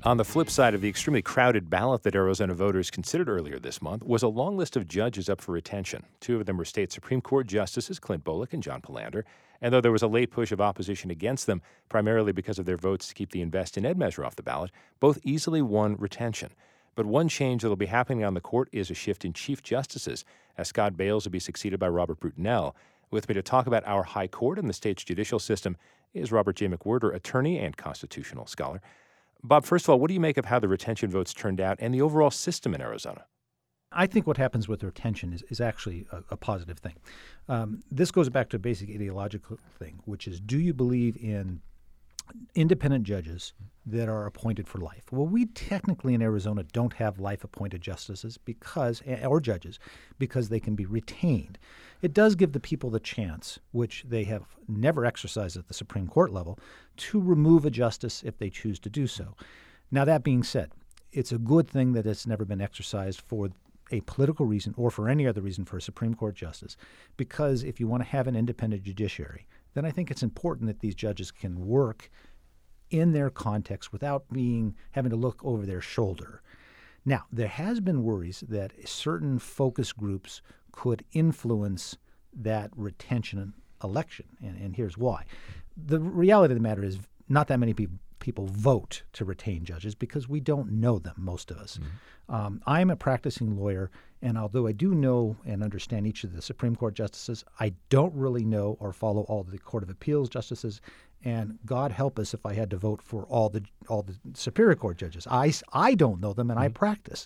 On the flip side of the extremely crowded ballot that Arizona voters considered earlier this month was a long list of judges up for retention. Two of them were state Supreme Court justices, Clint Bolick and John Palander. And though there was a late push of opposition against them, primarily because of their votes to keep the Invest in Ed measure off the ballot, both easily won retention. But one change that will be happening on the court is a shift in chief justices, as Scott Bales will be succeeded by Robert Brutinel. With me to talk about our high court and the state's judicial system is Robert J. McWhirter, attorney and constitutional scholar. Bob, first of all, what do you make of how the retention votes turned out and the overall system in Arizona? I think what happens with retention is actually a positive thing. This goes back to a basic ideological thing, which is, do you believe in independent judges that are appointed for life? Well, we technically in Arizona don't have life-appointed justices or judges because they can be retained. It does give the people the chance, which they have never exercised at the Supreme Court level, to remove a justice if they choose to do so. Now, that being said, it's a good thing that it's never been exercised for a political reason or for any other reason for a Supreme Court justice, because if you want to have an independent judiciary, then I think it's important that these judges can work in their context without having to look over their shoulder. Now, there has been worries that certain focus groups could influence that retention election, and here's why. The reality of the matter is not that many people vote to retain judges because we don't know them, most of us. Mm-hmm. I'm a practicing lawyer, and although I do know and understand each of the Supreme Court justices, I don't really know or follow all the Court of Appeals justices, and God help us if I had to vote for all the Superior Court judges. I don't know them, and I practice.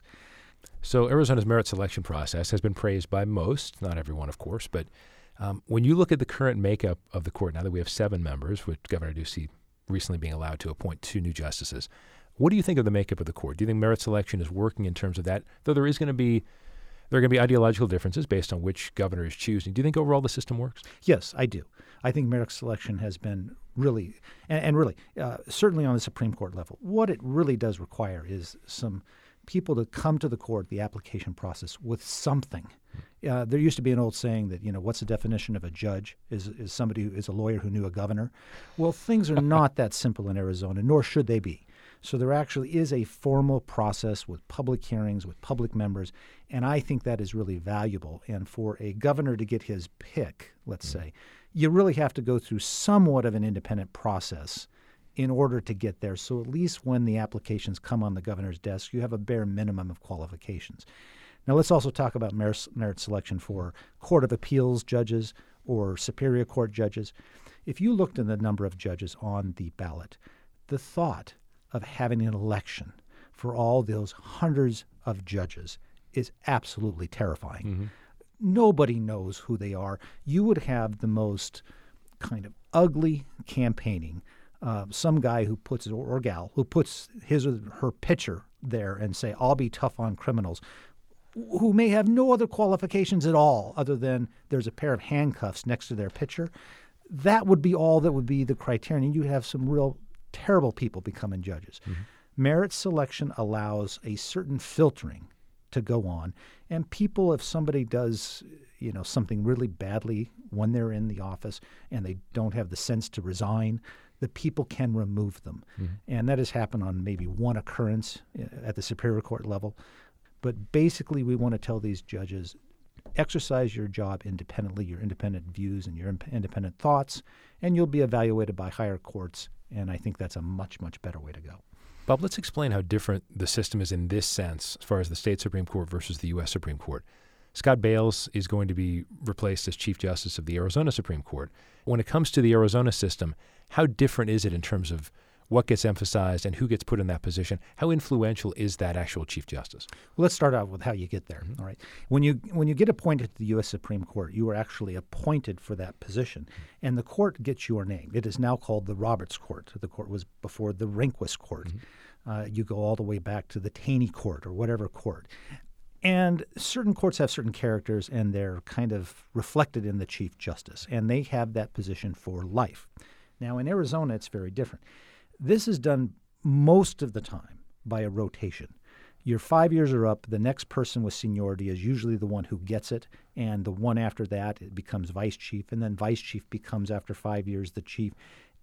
So Arizona's merit selection process has been praised by most, not everyone, of course, but when you look at the current makeup of the court, now that we have 7 members, with Governor Ducey recently being allowed to appoint 2 new justices, what do you think of the makeup of the court? Do you think merit selection is working in terms of that? Though there are going to be ideological differences based on which governor is choosing. Do you think overall the system works? Yes, I do. I think merit selection has been really, certainly on the Supreme Court level, what it really does require is some people to come to the court, the application process, with something. There used to be an old saying that, what's the definition of a judge? Is somebody who is a lawyer who knew a governor? Well, things are not that simple in Arizona, nor should they be. So there actually is a formal process with public hearings, with public members, and I think that is really valuable. And for a governor to get his pick, let's say, you really have to go through somewhat of an independent process in order to get there. So at least when the applications come on the governor's desk, you have a bare minimum of qualifications. Now let's also talk about merit selection for Court of Appeals judges or Superior Court judges. If you looked at the number of judges on the ballot, the thought of having an election for all those hundreds of judges is absolutely terrifying. Mm-hmm. Nobody knows who they are. You would have the most kind of ugly campaigning. Some guy or gal who puts his or her picture there and say, I'll be tough on criminals, who may have no other qualifications at all other than there's a pair of handcuffs next to their picture. That would be all that would be the criterion. You'd have some real terrible people becoming judges. Mm-hmm. Merit selection allows a certain filtering to go on. And people, if somebody does, something really badly when they're in the office and they don't have the sense to resign, the people can remove them. Mm-hmm. And that has happened on maybe one occurrence at the Superior Court level. But basically, we want to tell these judges, exercise your job independently, your independent views and your independent thoughts, and you'll be evaluated by higher courts. And I think that's a much, much better way to go. Bob, let's explain how different the system is in this sense as far as the state Supreme Court versus the U.S. Supreme Court. Scott Bales is going to be replaced as Chief Justice of the Arizona Supreme Court. When it comes to the Arizona system, how different is it in terms of what gets emphasized and who gets put in that position? How influential is that actual Chief Justice? Well, let's start out with how you get there. Mm-hmm. All right. When you get appointed to the U.S. Supreme Court, you are actually appointed for that position, and the court gets your name. It is now called the Roberts Court. The court was before the Rehnquist Court. Mm-hmm. You go all the way back to the Taney Court or whatever court. And certain courts have certain characters, and they're kind of reflected in the Chief Justice, and they have that position for life. Now, in Arizona, it's very different. This is done most of the time by a rotation. Your 5 years are up. The next person with seniority is usually the one who gets it, and the one after that, it becomes vice chief, and then vice chief becomes, after 5 years, the chief.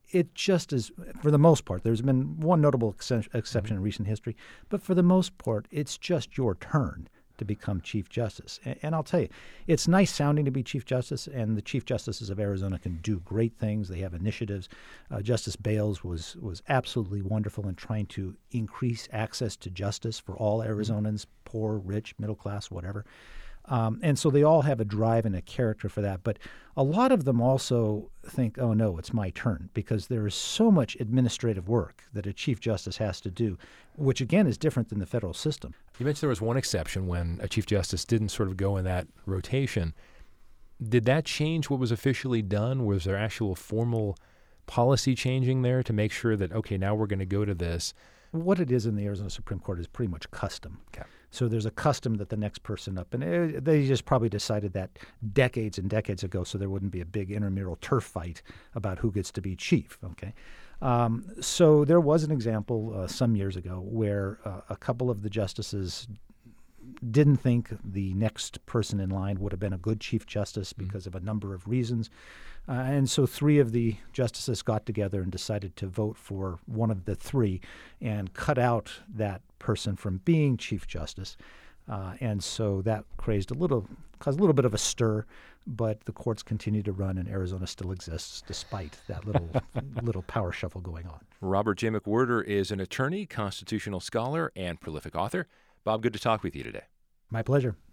it just is, for the most part, there's been one notable exception in recent history, but for the most part, it's just your turn to become Chief Justice. And I'll tell you, it's nice sounding to be Chief Justice, and the Chief Justices of Arizona can do great things. They have initiatives. Justice Bales was absolutely wonderful in trying to increase access to justice for all Arizonans, poor, rich, middle class, whatever. And so they all have a drive and a character for that. But a lot of them also think, oh, no, it's my turn, because there is so much administrative work that a Chief Justice has to do, which, again, is different than the federal system. You mentioned there was one exception when a Chief Justice didn't sort of go in that rotation. Did that change what was officially done? Was there actual formal policy changing there to make sure that, okay, now we're going to go to this? What it is in the Arizona Supreme Court is pretty much custom. Okay. So there's a custom that the next person up, and they just probably decided that decades and decades ago, so there wouldn't be a big intramural turf fight about who gets to be chief. Okay, so there was an example some years ago where a couple of the justices didn't think the next person in line would have been a good Chief Justice because of a number of reasons. And so three of the justices got together and decided to vote for one of the three and cut out that person from being Chief Justice. And so that caused a little bit of a stir, but the courts continue to run and Arizona still exists despite that little power shuffle going on. Robert J. McWhirter is an attorney, constitutional scholar, and prolific author. Bob, good to talk with you today. My pleasure.